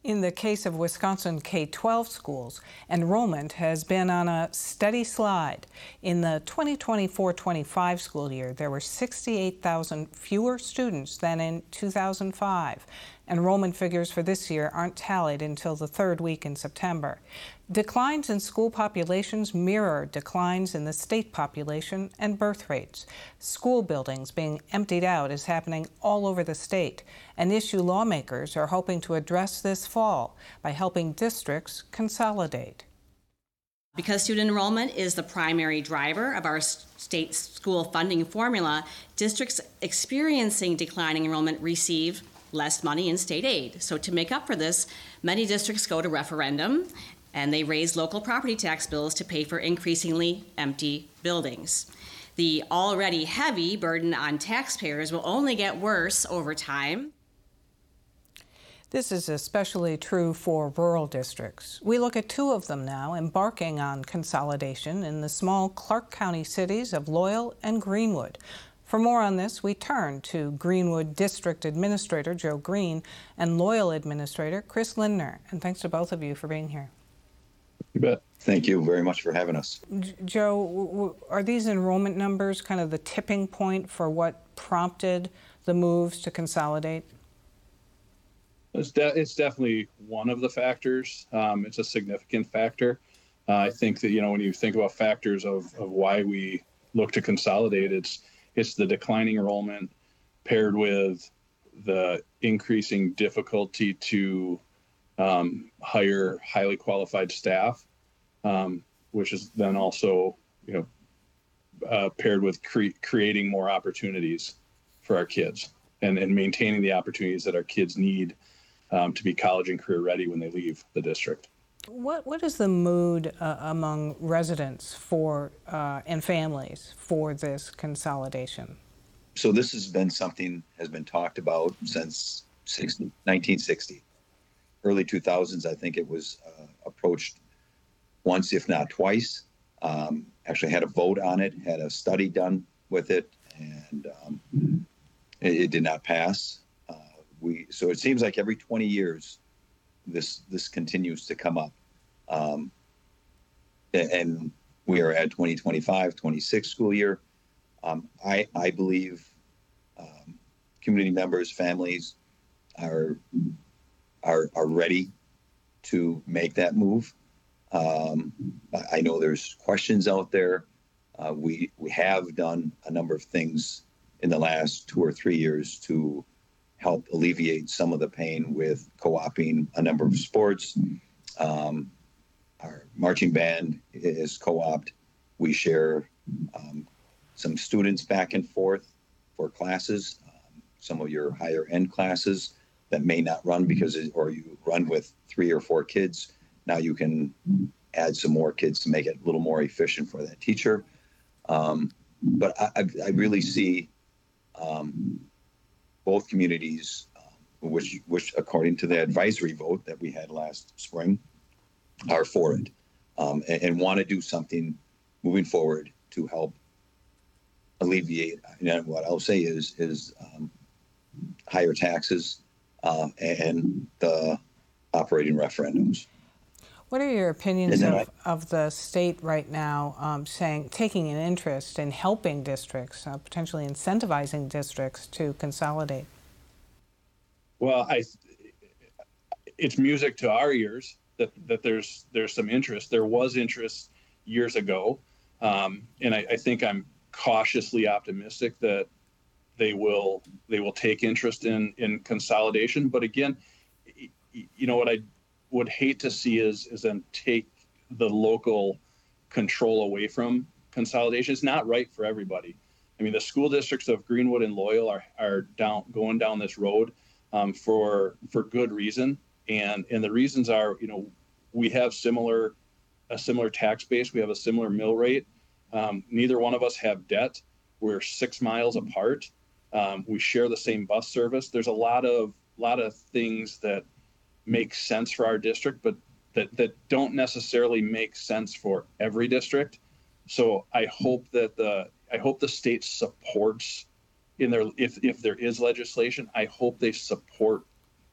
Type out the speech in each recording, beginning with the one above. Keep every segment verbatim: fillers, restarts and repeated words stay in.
In the case of Wisconsin K twelve schools, enrollment has been on a steady slide. In the twenty twenty-four twenty-five school year, there were sixty-eight thousand fewer students than in two thousand five. Enrollment figures for this year aren't tallied until the third week in September. Declines in school populations mirror declines in the state population and birth rates. School buildings being emptied out is happening all over the state. An issue lawmakers are hoping to address this fall by helping districts consolidate. Because student enrollment is the primary driver of our state school funding formula, districts experiencing declining enrollment receive less money in state aid. So to make up for this, many districts go to referendum and they raise local property tax bills to pay for increasingly empty buildings. The already heavy burden on taxpayers will only get worse over time. This is especially true for rural districts. We look at two of them now embarking on consolidation in the small Clark County cities of Loyal and Greenwood. For more on this, we turn to Greenwood District Administrator Joe Green and Loyal Administrator Chris Lindner. And thanks to both of you for being here. You bet. Thank you very much for having us. J- Joe, w- w- are these enrollment numbers kind of the tipping point for what prompted the moves to consolidate? It's, de- it's definitely one of the factors. Um, it's a significant factor. Uh, I think that, you know, when you think about factors of, of why we look to consolidate, it's it's the declining enrollment paired with the increasing difficulty to um, hire highly qualified staff, um, which is then also, you know, uh, paired with cre- creating more opportunities for our kids and, and maintaining the opportunities that our kids need um, to be college and career ready when they leave the district. What What is the mood uh, among residents for uh, and families for this consolidation? So this has been something has been talked about since nineteen sixty. Early two thousands, I think it was uh, approached once, if not twice. Um, actually had a vote on it, had a study done with it, and um, it, it did not pass. Uh, we so it seems like every twenty years, this this continues to come up. Um, and we are at twenty twenty-five twenty-six school year. Um, I, I believe um, community members, families are, are, are ready to make that move. Um, I know there's questions out there. Uh, we, we have done a number of things in the last two or three years to help alleviate some of the pain with co-oping a number of sports. Um, our marching band is co-opted. We share um, some students back and forth for classes, um, some of your higher end classes that may not run because, it, or you run with three or four kids. Now you can add some more kids to make it a little more efficient for that teacher. Um, but I, I really see um, both communities, um, which, which according to the advisory vote that we had last spring, are for it, um, and, and want to do something moving forward to help alleviate. You know, what I'll say is is um, higher taxes um, and the operating referendums. What are your opinions of, I, of the state right now um, saying, taking an interest in helping districts, uh, potentially incentivizing districts to consolidate? Well, I, it's music to our ears that, that there's there's some interest. There was interest years ago, um, and I, I think I'm cautiously optimistic that they will they will take interest in in consolidation. But again, you know what I would hate to see is is then take the local control away from consolidation. It's not right for everybody. I mean, the school districts of Greenwood and Loyal are are down going down this road um, for for good reason, and and the reasons are, you know, we have similar a similar tax base, we have a similar mill rate. Um, neither one of us have debt. We're six miles apart. Um, we share the same bus service. There's a lot of lot of things that make sense for our district, but that, that don't necessarily make sense for every district. So I hope that the I hope the state supports in their if if there is legislation, I hope they support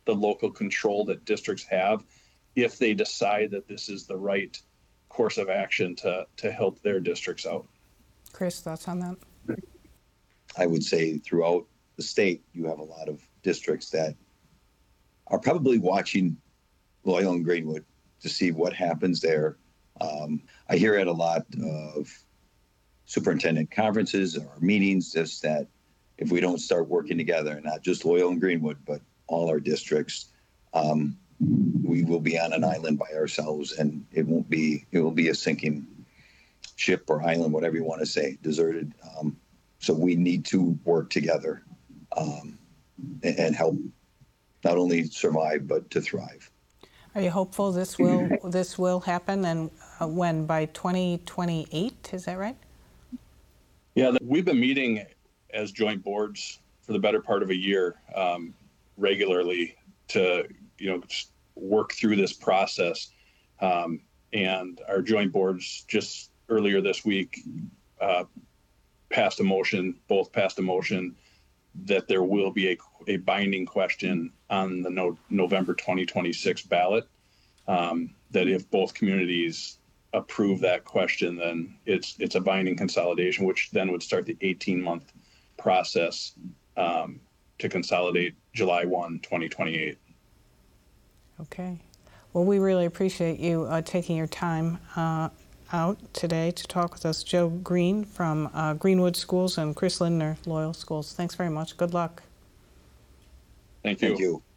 the local control that districts have if they decide that this is the right course of action to, to help their districts out. Chris, thoughts on that? I would say throughout the state, you have a lot of districts that are probably watching Loyal and Greenwood to see what happens there. Um, I hear at a lot of superintendent conferences or meetings just that if we don't start working together, not just Loyal and Greenwood, but all our districts, um, we will be on an island by ourselves, and it won't be, it will be a sinking ship or island, whatever you want to say, deserted. Um, so we need to work together um, and, and help not only survive, but to thrive. Are you hopeful this will this will happen, and uh, when, by twenty twenty-eight, is that right? Yeah, we've been meeting as joint boards for the better part of a year um, regularly to, you know, work through this process. Um, and our joint boards just earlier this week uh, passed a motion, both passed a motion that there will be a, a binding question on the no, November twenty twenty-six ballot. Um, that if both communities approve that question, then it's it's a binding consolidation, which then would start the eighteen month process um, to consolidate July first, twenty twenty-eight. Okay. Well, we really appreciate you uh, taking your time uh, out today to talk with us. Joe Green from uh, Greenwood Schools and Chris Lindner, Loyal Schools. Thanks very much. Good luck. Thank you. Thank you.